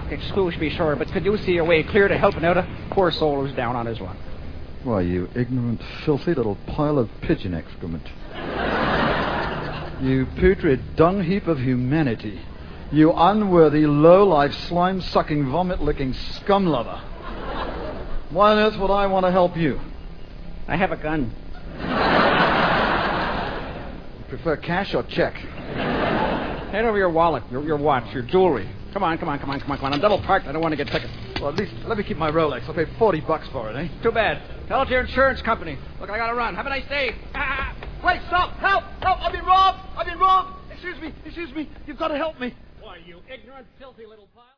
excuse me, sir, but could you see your way clear to helping out a poor soul who's down on his luck? Why, you ignorant, filthy little pile of pigeon excrement. You putrid dung heap of humanity. You unworthy, low-life, slime-sucking, vomit-licking scum lover. Why on earth would I want to help you? I have a gun. You prefer cash or check? Hand over your wallet, your watch, your jewelry. Come on. I'm double parked. I don't want to get tickets. Well, at least let me keep my Rolex. I'll pay $40 for it, eh? Too bad. Tell it to your insurance company. Look, I gotta run. Have a nice day. Wait, stop! Help! I've been robbed! Excuse me! You've got to help me. Why, you ignorant, filthy little pile.